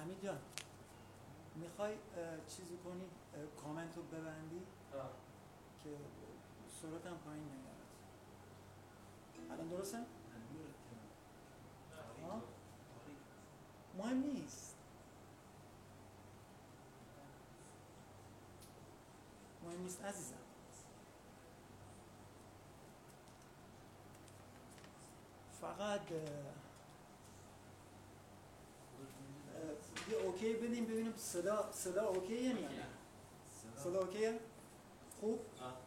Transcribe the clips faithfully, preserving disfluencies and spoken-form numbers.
حمید جان میخوای چیزی کنی کامنت رو ببندی آه. که صورت هم پایین نمیاد. الان درسته؟ ها؟ مهم نیست مهم نیست عزیزم. فقط یه اوکی بدیم ببینیم صدا صدا اوکیه یا نه؟ صدا اوکیه؟ خوب؟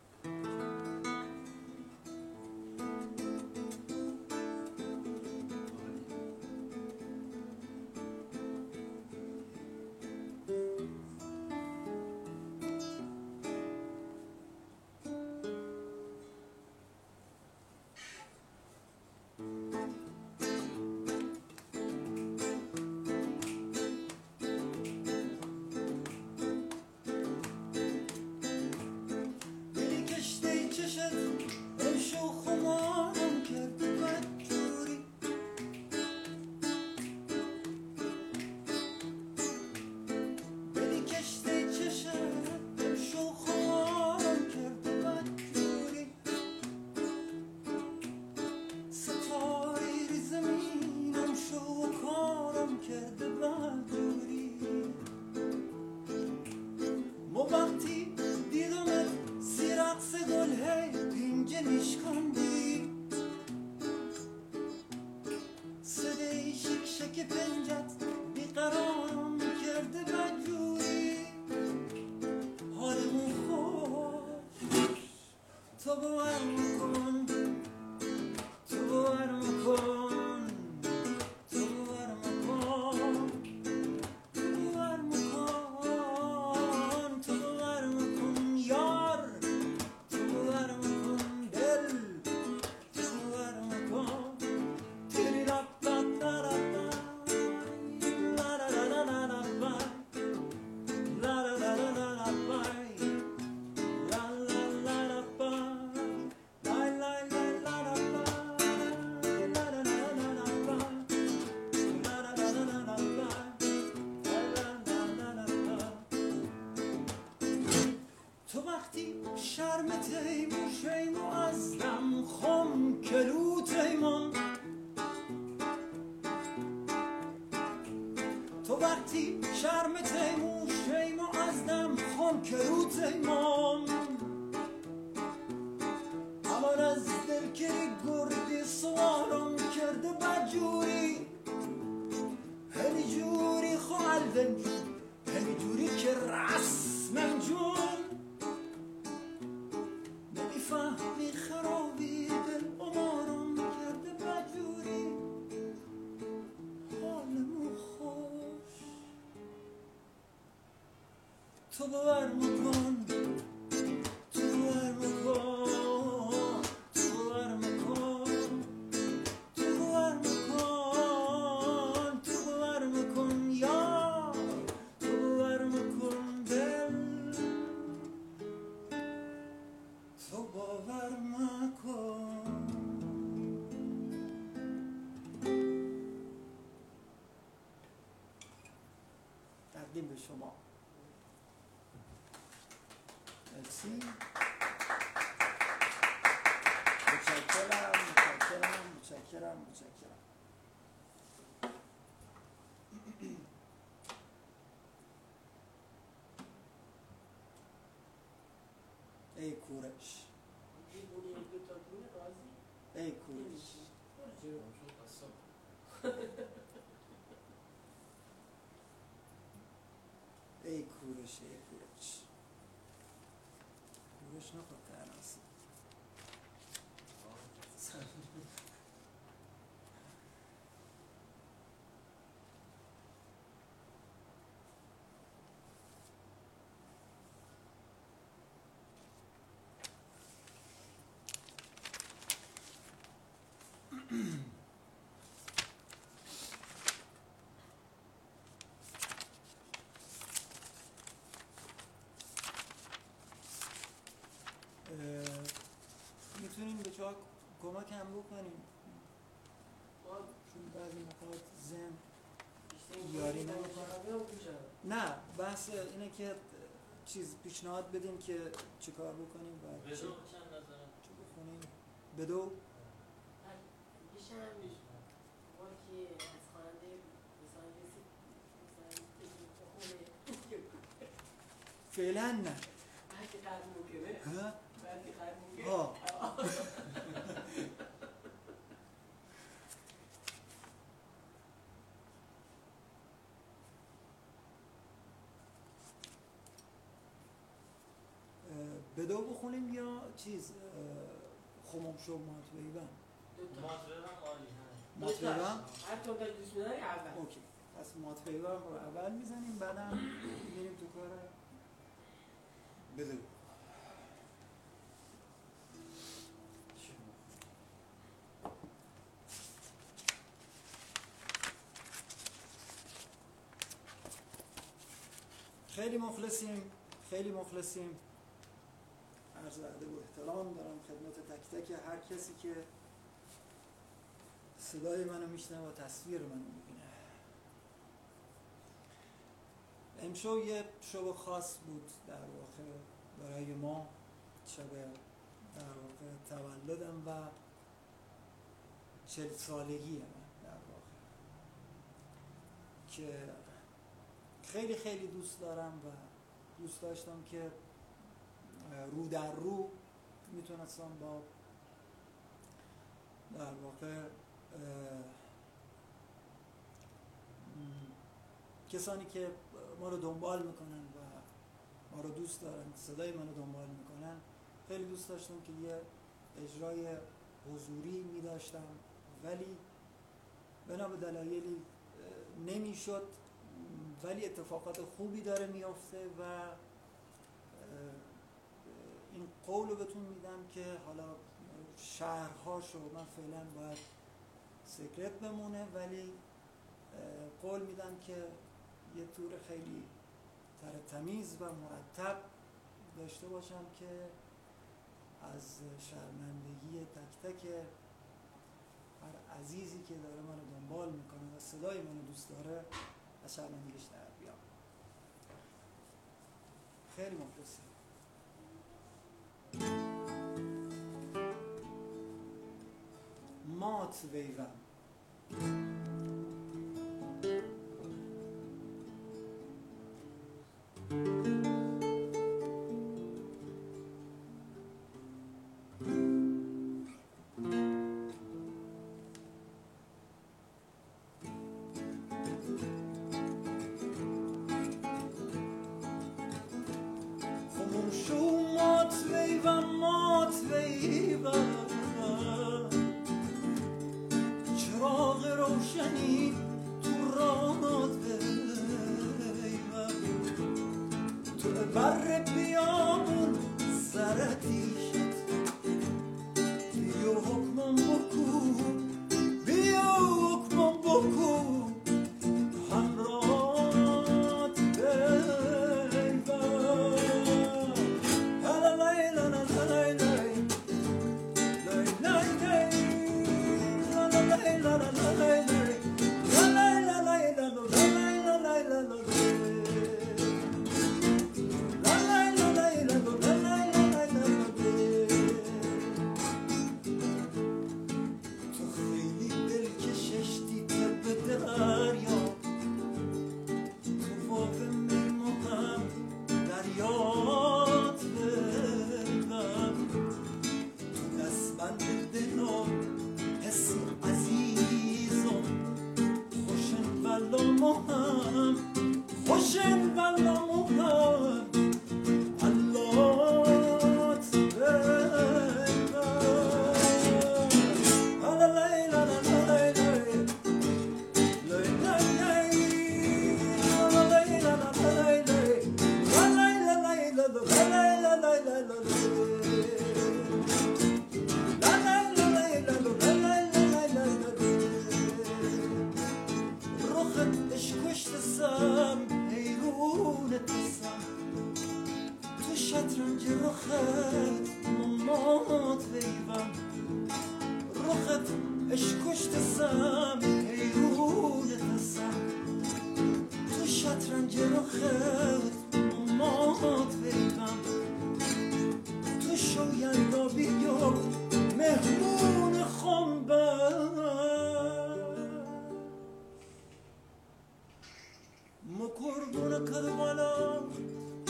تو باورم کن تو باورم کن تو باورم کن تو باورم کن تو باورم کن یا تو باورم کن دل تو باورم کن. تقدیم به شما. مرسی. متشکرم متشکرم متشکرم متشکرم. ای کورش ای کورش ای کورش ای کورش کورش نخواد ترناسی میتونیم به جا کمک هم بکنیم چون بعضی موقعات ذهن یاری نمیکنم. نه بحث اینه که چیز پیشنهاد بدیم که چه کار بکنیم و بدو چند نظرم چه بخونیم. بدو میشه هم میشه ما که از خواننده مثلا کسی مثلا فعلا نه. بعدی قرد ممکنه ها؟ بعدی قرد ممکنه ها بدو بخونیم یا چیز خمام شو ماتویبن ماتویبن عالی ماتویبن هر طور که دوست می‌داری اول اوکی پس ماتویبن رو اول میزنیم بعدم میریم تو کار بدو. خیلی مخلصیم خیلی مخلصیم عرض ادب و احترام دارم خدمت تک تک هر کسی که صدای منو میشنوه و تصویر منو میبینه. امشب یه شب خاص بود در واقع برای ما، شب در واقع تولدم و چل سالگی من در واقع که خیلی خیلی دوست دارم و دوست داشتم که رو در رو میتونستم با در واقع کسانی که ما رو دنبال میکنن و ما رو دوست دارن، صدای من رو دنبال میکنن، خیلی دوست داشتم که یه اجرای حضوری میداشتم ولی بنا به دلایلی نمیشد، ولی اتفاقات خوبی داره میافته و این قول رو بهتون میدم که حالا شهرهاشو من فعلا باید سکرت بمونه ولی قول میدم که یه تور خیلی تر تمیز و مرتب داشته باشم که از شرمندگی تک تک هر عزیزی که داره منو دنبال میکنه و صدای منو دوست داره از شرمندگیش در بیام. خیلی مخلصیم. مات ویوم Kadabala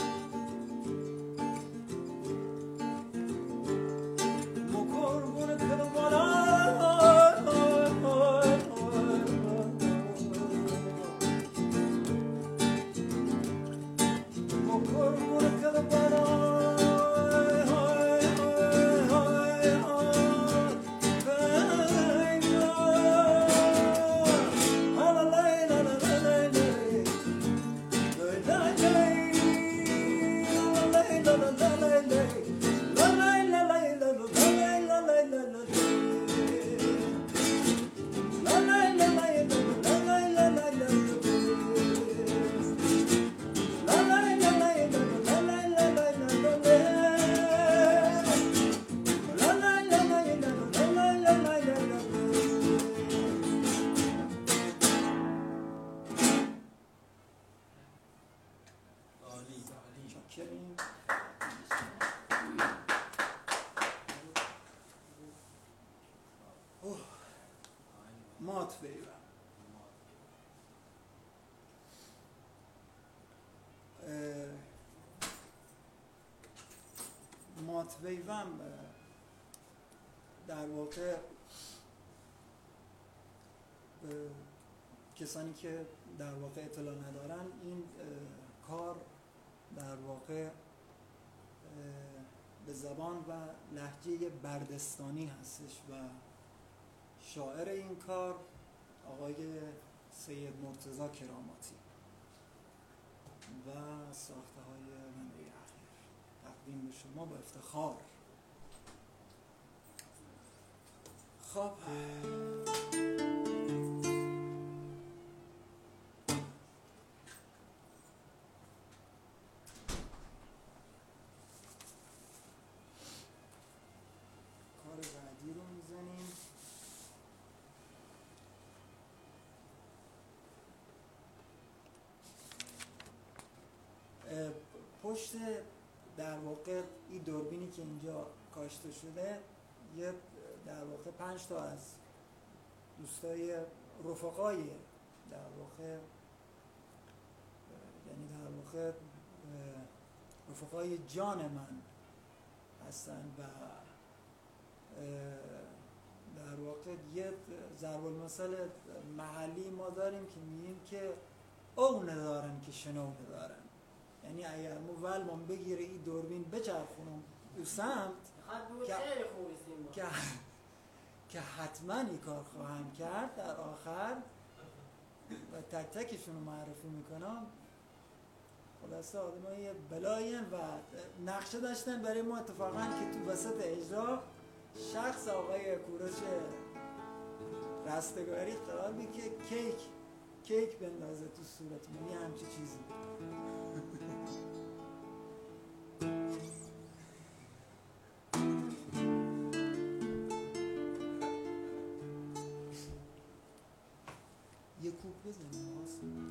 مات پیوند مات پیوند در واقع کسانی که در واقع اطلاع ندارن این کار در واقع به زبان و لهجه بردستانی هستش و شاعر این کار آقای سید مرتضی کراماتی و ساخته های بنده اخیر تقدیم به شما با افتخار. خب کار بعدی رو میزنیم. پشت در واقع این دوربینی که اینجا کاشته شده یه در واقع پنج تا از دوستای رفقای در واقع یعنی در واقع رفقای جان من هستن و در واقع یه ضرب المثل محلی ما داریم که میگیم که او ندارن که شنو ندارن، یعنی اگر ما ولمان بگیره این دوربین بچرخونم او سمت که, که, که حتما این کار خواهم کرد در آخر و تک تکشون رو معرفی میکنم. خلاصه آدم ها یه بلاین و نقشه داشتن برای ما اتفاقا که تو وسط اجرا شخص آقای کوروش رستگاری قرار بی که کیک کیک بندازه تو صورت من، یه همچی چیزی. یه کوب بزنیم واسه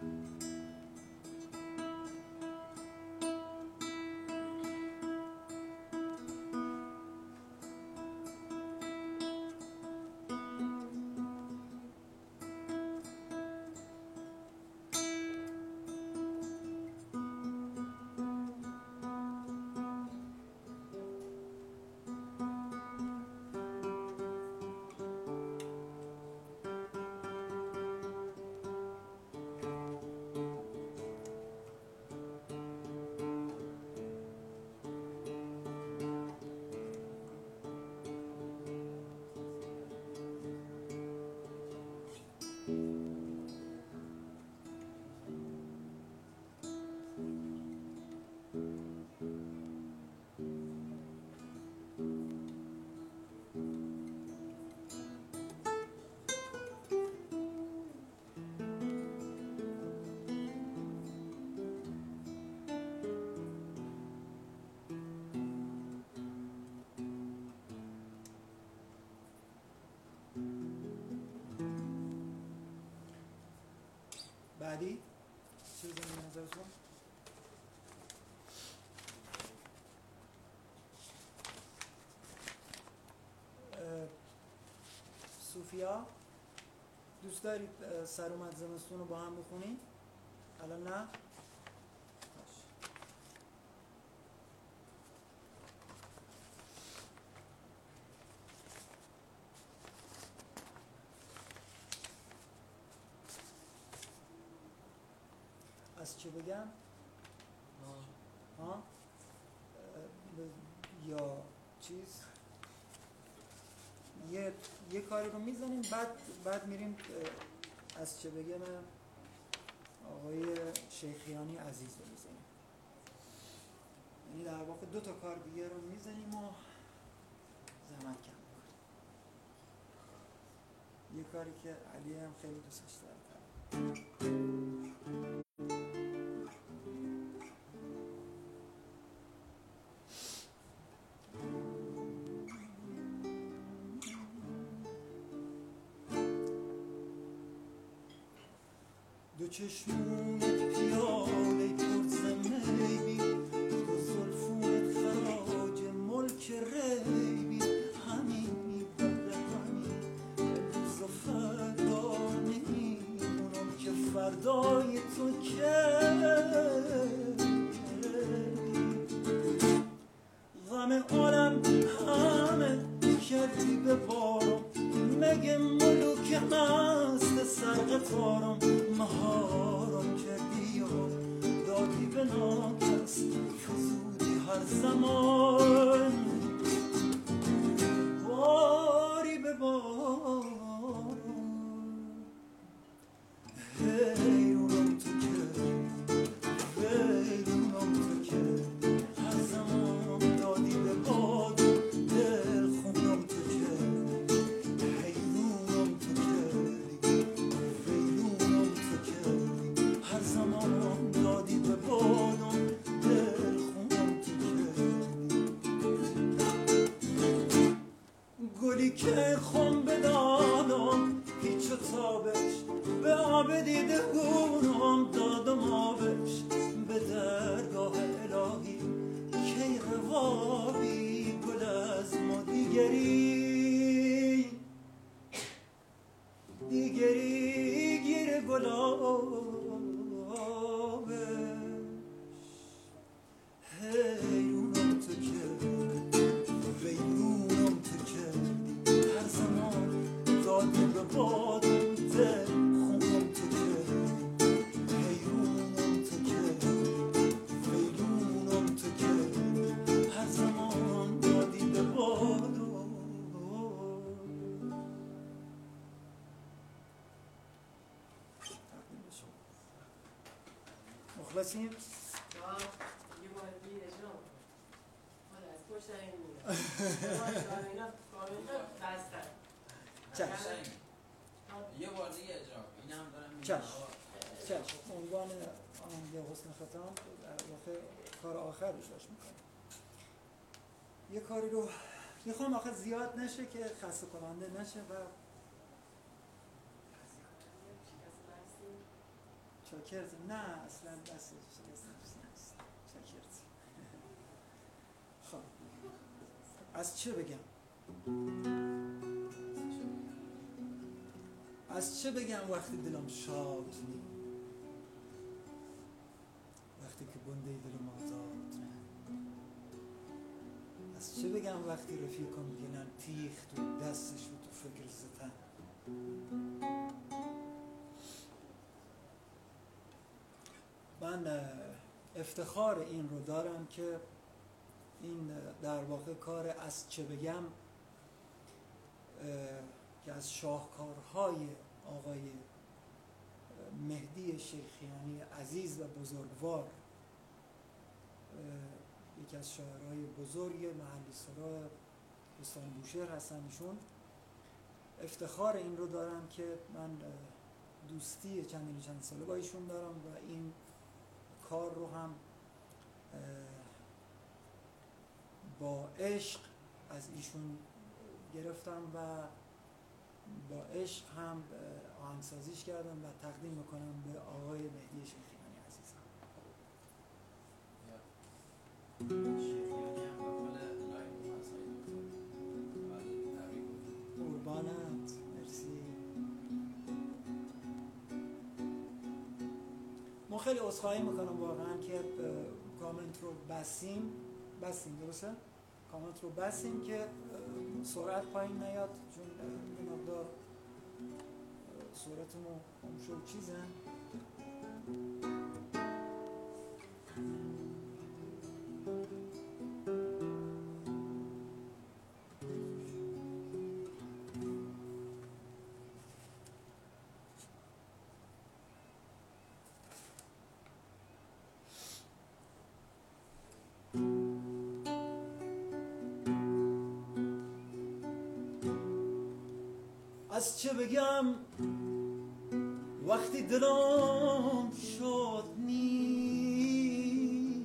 بعدی چه بزنیم نظرتون؟ صوفیا دوست دارید سر اومد زمستون رو با هم بخونیم؟ الان نه؟ از چه بگم؟ ها؟ یا چیز یه یه کاری رو میزنیم بعد بعد میریم از چه بگم آقای شیخیانی عزیز رو میزنیم. یعنی در واقع دو تا کار دیگه رو میزنیم و زحمت کم میکنیم. یه کاری که علی هم خیلی دوستش داره. دو چشمونت پیاله پرزه میبی، دو زلفونت خراج ملک ریبی، همینی بده همین روز و فردا نمیمونم که فردای تو که غم عالم همه کردی به بارم، مگه ملوک مست سرقطارم، مهارم کردی و دادی به ناکس فزودی هر زمان، باری به بارم حیرونم تو کردی، ویرونم تو کردی، هر زمان دادی به بادم، دل خونم تو کردی، حیرونم تو کردی، ویرونم تو کردی، هر زمان دادی به بادم، دل خونم تو کردی. گلی که خون بدانم هیچ تابش، به آب دیده گونم دادم آبش، به درگاه الهی کی روابی گل از ما دیگری، دیگری گیر گلابش، حیرونم تو کردی، ویرونم تو کردی، هر زمان دادی به بادم، دل خونم تو کردی، حیرونم تو کردی، ویرونم تو کردی، هر زمان دادی به بادم. مخلصیم؟ یه بار دیگه اجرا حالا از پشت این میگم اینا کاملا بستن. چشم یه بار دیگه اجرا این هم دارم میگم. چشم چشم عنوان آهنگ حسن ختام در واقع کار آخر روش میکنم. یه کاری رو میخوام آخر زیاد نشه که خسته کننده نشه و چاکرت نه اصلا بس شکست نیست. چاکرت. خب از چه بگم؟ از چه بگم وقتی دلم شاد نی، وقتی که بنده دلم آزاد نه، از چه بگم وقتی رفیقم گنن تیخ تو دستش و تو فکر زتن، من افتخار این رو دارم که این در واقع کار از چه بگم که از شاهکارهای آقای مهدی شیخیانی عزیز و بزرگوار، یکی از شاعرهای بزرگ محلی سرا استان بوشهر هستن ایشون. افتخار این رو دارم که من دوستی چندین چند ساله با ایشون دارم و این کار رو هم با عشق از ایشون گرفتم و با عشق هم آهنگسازیش کردم و تقدیم میکنم به آقای مهدی شیخیانی عزیزم. شیخیانی هم بقول لایو مسایی قربانت، مرسی. ما خیلی عذرخواهی میکنم واقعا که کامنت رو بسیم بسیم درسته؟ کامنت رو بسیم که سرعت پایین نیاد، چون یه مقدار سرعتمون همشو چیزن. از چه بگم وقتی دلم شد نی،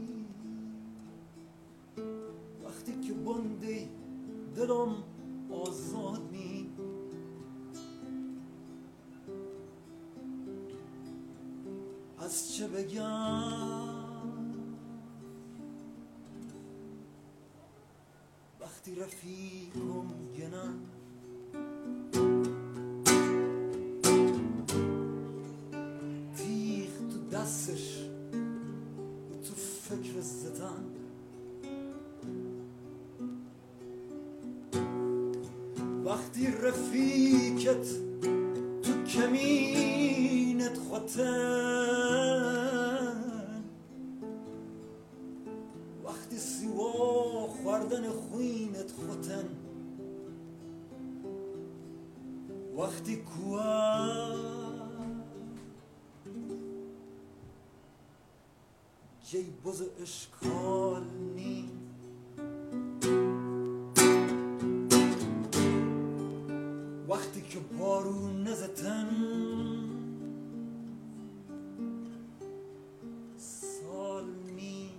وقتی که بندی دلم آزاد نی، از چه بگم وقتی رفیقم گنن، تیغ تو دستش تو فکر زدن، وقتی رفیقت تو کمینت خوتن، وقتی سوا خوردن خوینت خوتن، وقتی کوه جی بز اشکال نی، وقتی که بارون نزتن سال نی،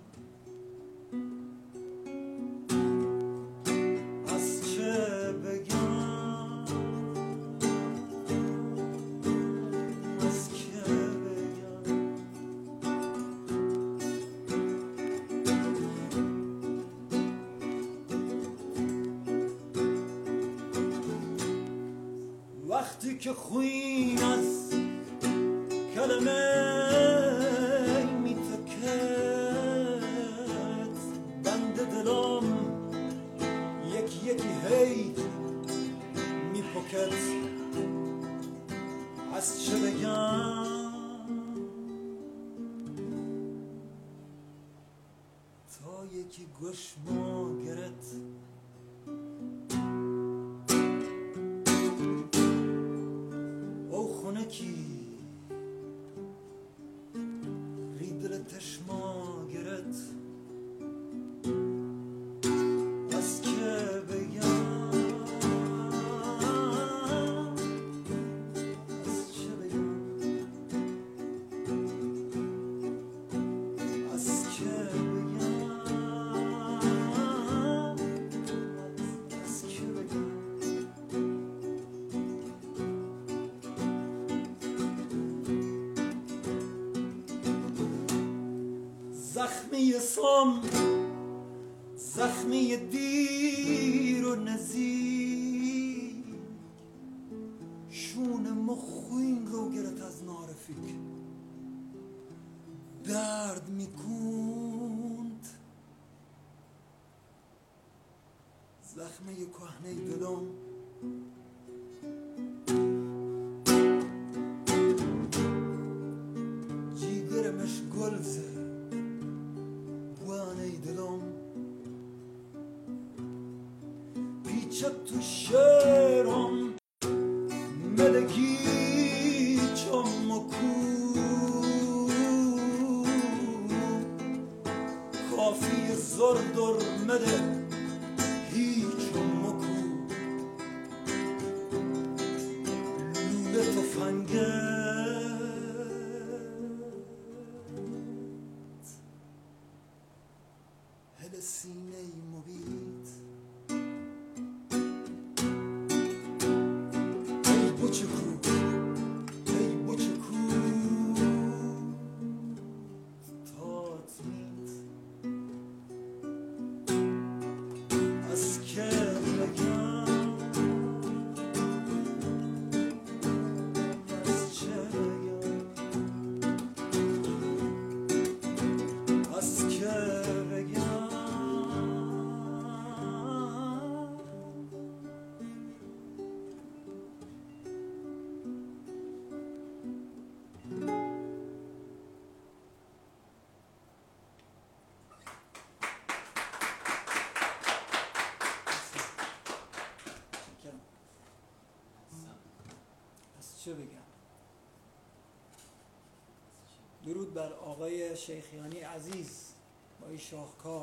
از چه بگم از که بگم وقتی که خوین از کلمه میتکت، بند دلم یک یکی هی میپکت، از چه بگم تا یکی گوش ما گرت، او خونکی ریدل تشما گرت، از که بگم از چه بگم از که بگم از که بگم زخمی سام زخمی دیر و نزیک، شون مخوین رو گرت از نارفیک، درد میکند زخمی کهنه دلم، جیگرمش گلزه بوانه دلم، پیچت تو شعرم ملگی چم و کو، کافی زردر مده هیچم و کو، لوله تفنگه هل سینه مبید، ای بچه کو ای بچه کو تات مید، از که بگم از چه بگم از که بگم از چه بگم. درود بر آقای شیخیانی عزیز با این شاهکار.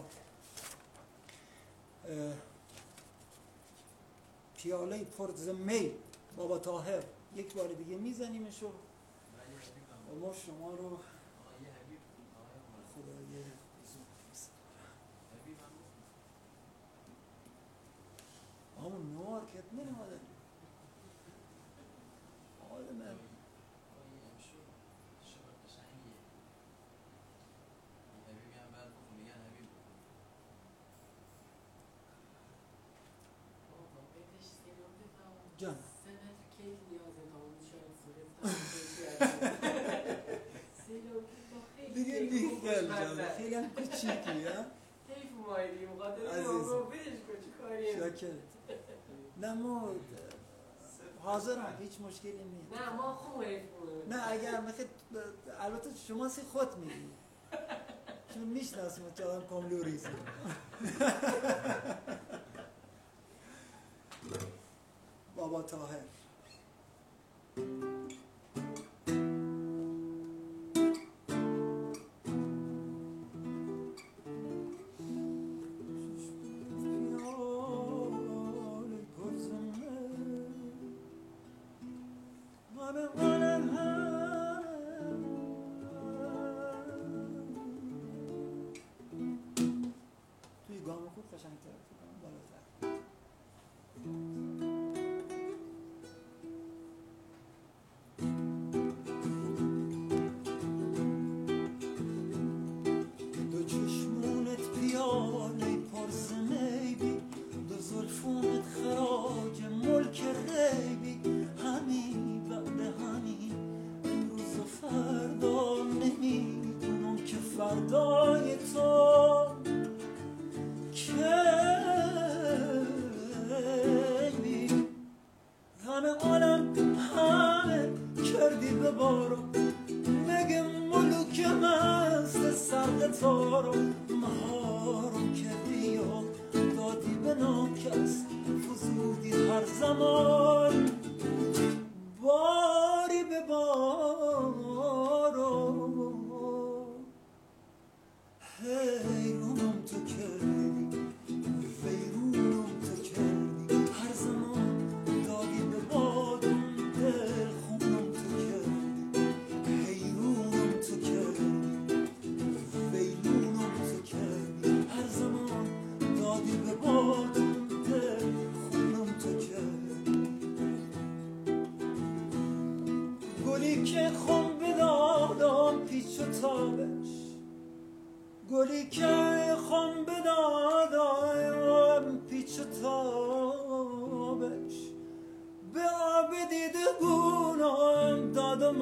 پیاله پر ز می بابا طاهر یک بار دیگه میزنیمشو ولی حبیبم و ما شما رو آقای حبیب آقای عمر خدای بزرگ بسپارم. حبیبم همون نوار کت نمیماده آدم آقای امشو شما قشنگیه حبیبی هم بعد بخون میگن حبیب بابا بهش سلام بفرما. جان سند کی نیازه تا اون شاید صورت تا سلام بفرما. دیگه بیخیال جان خیلی هم کوچیکی ها حیف مایدی مقدر عزیز. رو بدش کن چی کاری شاکر نه ما حاضرم هیچ مشکلی نیست نه ما خوب حیف کنیم نه اگر مثل البته شما سی خود میگی چون میشناسم که آدم کاملوریزم بابا طاهر توی گام خود قشنگ‌تر کنم بالاتر دو چشمونت پیاله پرس میبی دو زلفونت خراج ملک ریبی همین بعد همین امروز و فردا نمیدونم که فردای تو کی همه عالم همه کردی به بارو مگه ملوک مست سرد تارو مهارم کردی و دادی به ناکس فزودی هر زمان باری به بارو حیرونم تو کردی ویرونم تو کردی هر زمان دادی به بادم دل خونم تو کردی حیرونم تو کردی ویرونم تو کردی هر زمان دادی به بادم دل خونم تو کردی گلی که خون بدادم پیچ و تابش گلی که خون بدادم پیچ و تابش به آب دیده گونم دادم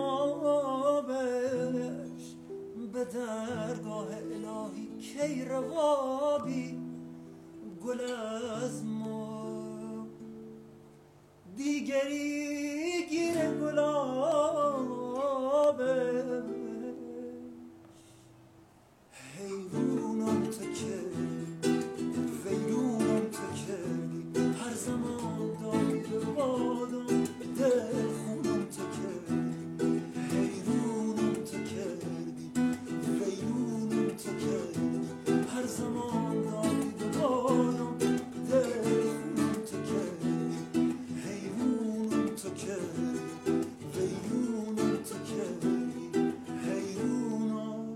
آبش به درگاه الهی کی روابی گل از ما دیگری گیر گلابش حیرونم تو کردی ویرونم تو کردی هر زمان دادی به بادم دل خونم تو کردی حیرونم تو کردی ویرونم تو کردی هر زمان دادی به بادم دل خونم تو کردی حیرونم تو کردی ویرونم تو کردی حیرونم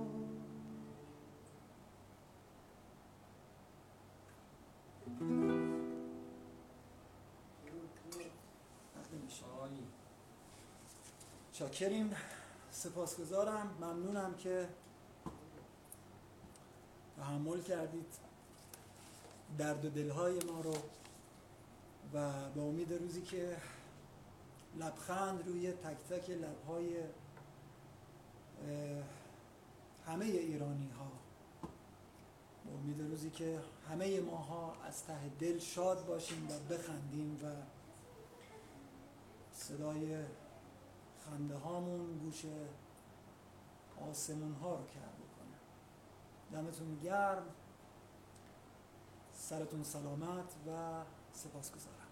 شاکریم سپاسگزارم ممنونم که تحمل کردید درد و دلهای ما رو و با امید روزی که لبخند روی تک تک لبهای همه ایرانی ها با امید روزی که همه ماها از ته دل شاد باشیم و بخندیم و صدای خنده هامون گوش آسمون ها رو کر بکنه. دمتون گرم، سرتون سلامت و سپاسگزارم.